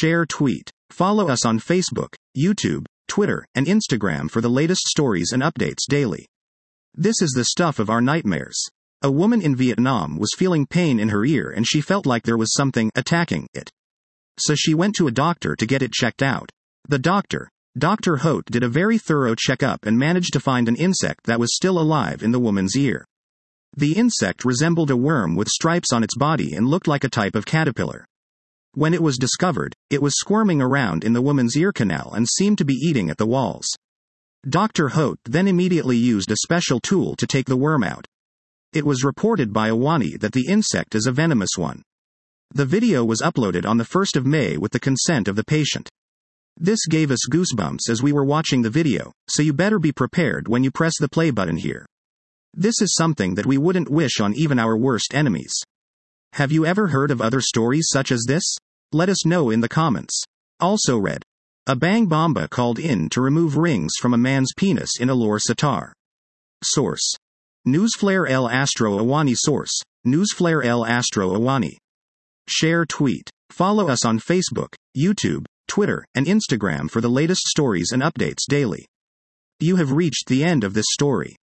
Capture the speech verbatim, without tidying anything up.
share, tweet. Follow us on Facebook, YouTube, Twitter, and Instagram for the latest stories and updates daily. This is the stuff of our nightmares. A woman in Vietnam was feeling pain in her ear and she felt like there was something attacking it. So she went to a doctor to get it checked out. The doctor, Doctor Hote, did a very thorough checkup and managed to find an insect that was still alive in the woman's ear. The insect resembled a worm with stripes on its body and looked like a type of caterpillar. When it was discovered, it was squirming around in the woman's ear canal and seemed to be eating at the walls. Doctor Hote then immediately used a special tool to take the worm out. It was reported by Awani that the insect is a venomous one. The video was uploaded on the first of May with the consent of the patient. This gave us goosebumps as we were watching the video, so you better be prepared when you press the play button here. This is something that we wouldn't wish on even our worst enemies. Have you ever heard of other stories such as this? Let us know in the comments. Also read. A Bang Bomba called in to remove rings from a man's penis in Alor Setar. Source. Newsflare El Astro Awani. Source. Newsflare El Astro Awani. Share, tweet. Follow us on Facebook, YouTube, Twitter, and Instagram for the latest stories and updates daily. You have reached the end of this story.